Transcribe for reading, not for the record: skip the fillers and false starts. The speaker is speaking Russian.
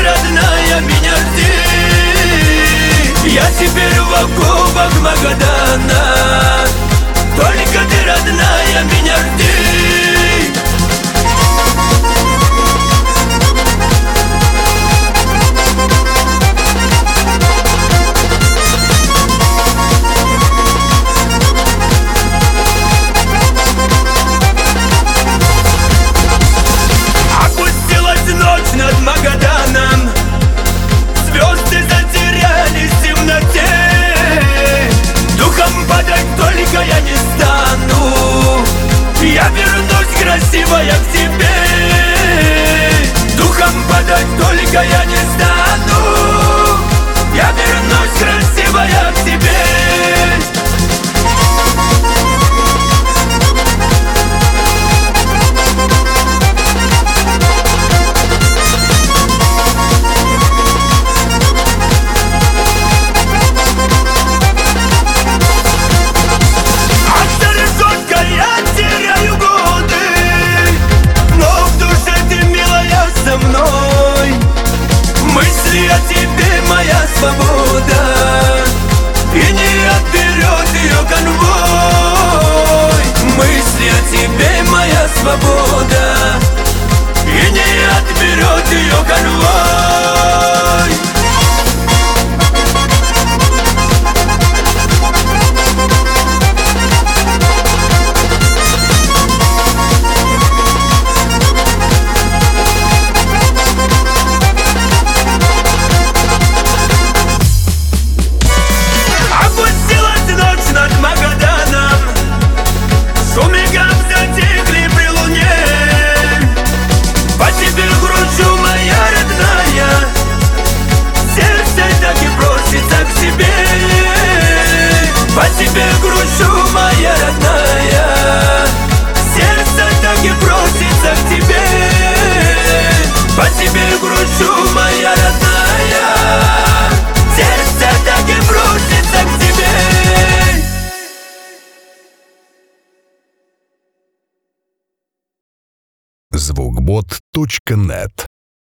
родная, меня жди. Я теперь в оковах Магадана, только ты, родная, меня жди. Над Магаданом звезды затерялись в темноте. Духом падать только я не стану, я вернусь красивая к тебе. Духом падать только я не стану, я вернусь красивая к тебе. Мысли о тебе моя свобода, и не отберет ее конвой. Мысли о тебе моя свобода, и не отберет ее конвой. По тебе грущу, моя родная, сердце так и просится к тебе. По тебе грущу, моя родная, сердце так и просится к тебе. Звукбот.нет